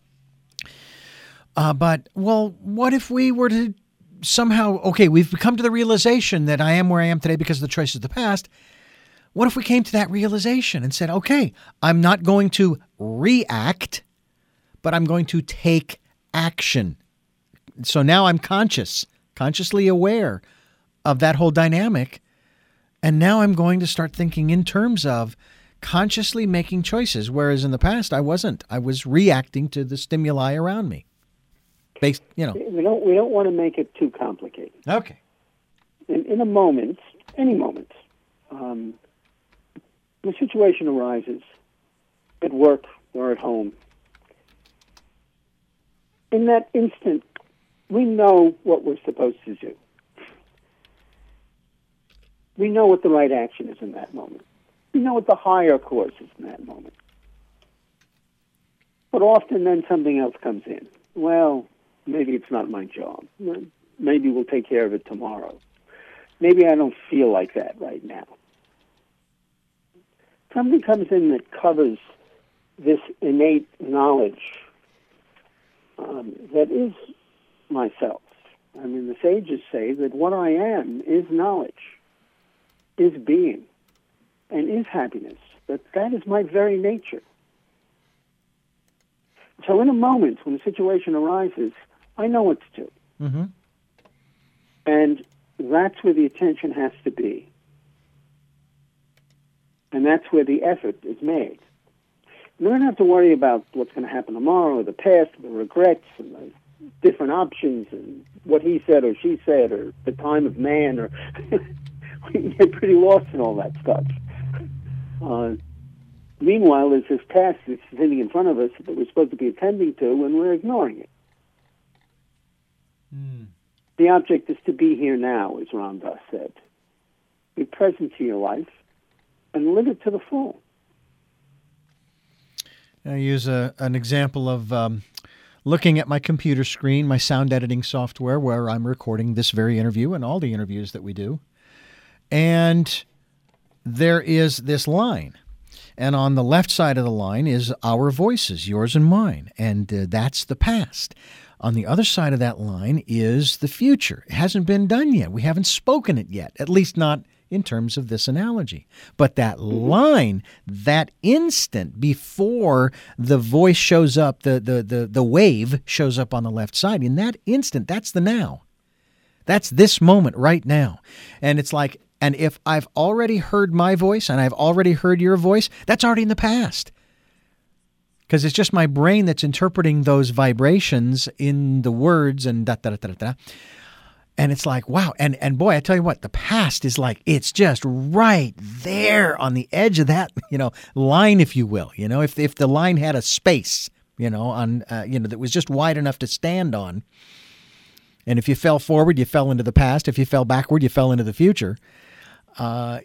But what if we were to somehow, we've come to the realization that I am where I am today because of the choices of the past. What if we came to that realization and said, okay, I'm not going to react, but I'm going to take action. So now I'm consciously aware of that whole dynamic. And now I'm going to start thinking in terms of consciously making choices, whereas in the past I wasn't. I was reacting to the stimuli around me. We don't want to make it too complicated. Okay. In a moment, any moment, the situation arises at work or at home. In that instant, we know what we're supposed to do. We know what the right action is in that moment. We know what the higher course is in that moment. But often then something else comes in. Well, maybe it's not my job. Maybe we'll take care of it tomorrow. Maybe I don't feel like that right now. Something comes in that covers this innate knowledge that is myself. I mean, the sages say that what I am is knowledge, is being, and is happiness. That is my very nature. So in a moment when a situation arises, I know what to do. Mm-hmm. And that's where the attention has to be. And that's where the effort is made. You don't have to worry about what's going to happen tomorrow, or the past, the regrets, and the different options, and what he said or she said, or the time of man, or we can get pretty lost in all that stuff. Meanwhile, there's this task that's sitting in front of us that we're supposed to be attending to, and we're ignoring it. The object is to be here now, as Ram Dass said. Be present to your life and live it to the full. I use an example of looking at my computer screen, my sound editing software, where I'm recording this very interview and all the interviews that we do. And there is this line. And on the left side of the line is our voices, yours and mine. And that's the past. On the other side of that line is the future. It hasn't been done yet. We haven't spoken it yet, at least not in terms of this analogy. But that line, that instant before the voice shows up, the wave shows up on the left side, in that instant, that's the now. That's this moment right now. And it's like, and if I've already heard my voice and I've already heard your voice, that's already in the past. Because it's just my brain that's interpreting those vibrations in the words and da-da-da-da-da. And it's like, wow. And boy, I tell you what, the past is like, it's just right there on the edge of that, line, if you will. If the line had a space, on, that was just wide enough to stand on. And if you fell forward, you fell into the past. If you fell backward, you fell into the future. But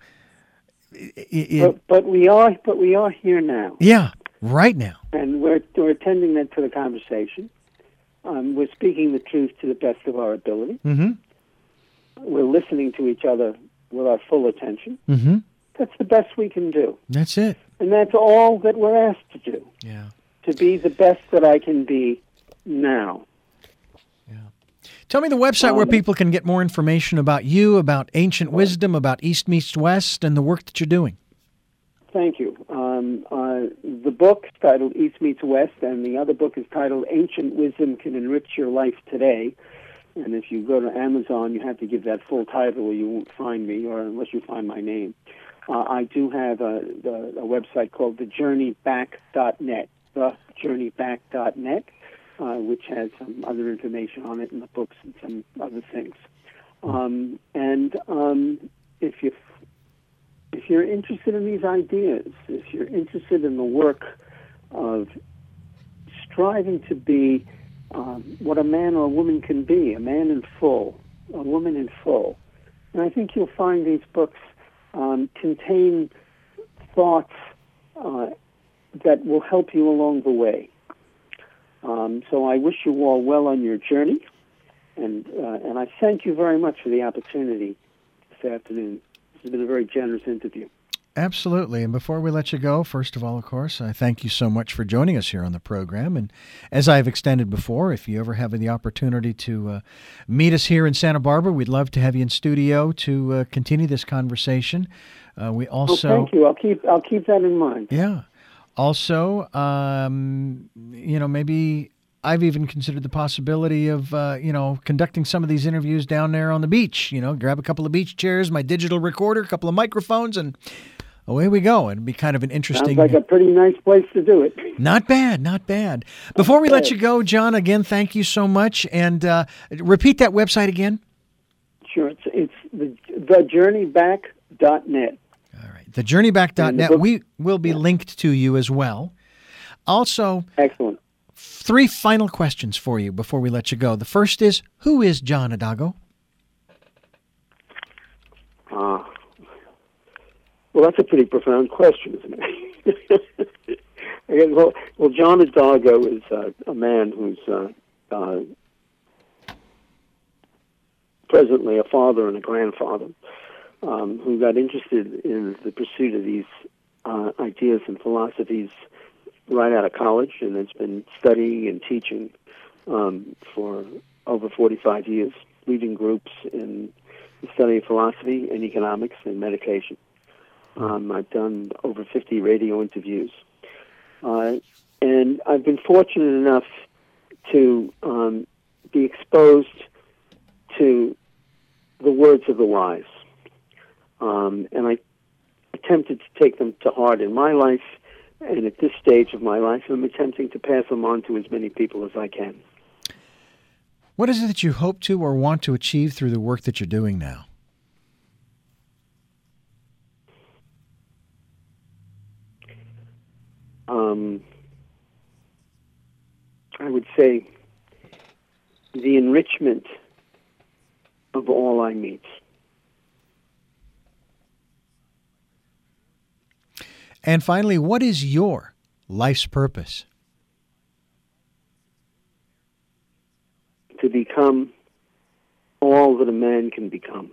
we are here now. Yeah, right now. And we're attending that to the conversation. We're speaking the truth to the best of our ability. Mm-hmm. We're listening to each other with our full attention. Mm-hmm. That's the best we can do. That's it. And that's all that we're asked to do. Yeah. To be the best that I can be now. Yeah. Tell me the website where people can get more information about you, about ancient wisdom, about East Meets West, and the work that you're doing. Thank you. The book is titled East Meets West, and the other book is titled Ancient Wisdom Can Enrich Your Life Today. And if you go to Amazon, you have to give that full title or you won't find me, or unless you find my name. I do have a website called thejourneyback.net, thejourneyback.net, which has some other information on it in the books and some other things. If you're interested in these ideas, if you're interested in the work of striving to be what a man or a woman can be, a man in full, a woman in full, and I think you'll find these books contain thoughts that will help you along the way. So I wish you all well on your journey, and I thank you very much for the opportunity this afternoon. This has been a very generous interview. Absolutely. And before we let you go, first of all, of course, I thank you so much for joining us here on the program. And as I've extended before, if you ever have the opportunity to meet us here in Santa Barbara, we'd love to have you in studio to continue this conversation. We also thank you. I'll keep that in mind. Yeah. Also, maybe I've even considered the possibility of, conducting some of these interviews down there on the beach. Grab a couple of beach chairs, my digital recorder, a couple of microphones, and away we go. It'd be kind of an interesting... Sounds like a pretty nice place to do it. Not bad, not bad. Before we let you go, John, again, thank you so much. And repeat that website again. Sure. It's thejourneyback.net. All right. Thejourneyback.net. We will be linked to you as well. Also... Excellent. 3 final questions for you before we let you go. The first is, who is John Adago? Well, that's a pretty profound question, isn't it? Well, John Adago is a man who's presently a father and a grandfather who got interested in the pursuit of these ideas and philosophies right out of college, and has been studying and teaching for over 45 years, leading groups in the study of philosophy and economics and medication. I've done over 50 radio interviews. And I've been fortunate enough to be exposed to the words of the wise. And I attempted to take them to heart in my life, and at this stage of my life, I'm attempting to pass them on to as many people as I can. What is it that you hope to or want to achieve through the work that you're doing now? I would say the enrichment of all I meet. And finally, what is your life's purpose? To become all that a man can become.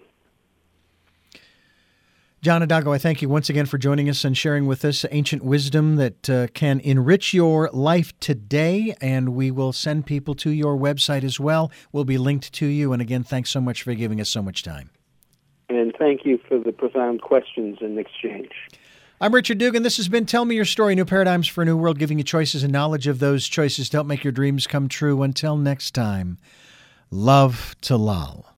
John Hidalgo, I thank you once again for joining us and sharing with us ancient wisdom that can enrich your life today, and we will send people to your website as well. We'll be linked to you, and again, thanks so much for giving us so much time. And thank you for the profound questions and exchange. I'm Richard Dugan. This has been Tell Me Your Story, New Paradigms for a New World, giving you choices and knowledge of those choices to help make your dreams come true. Until next time, love to Lal.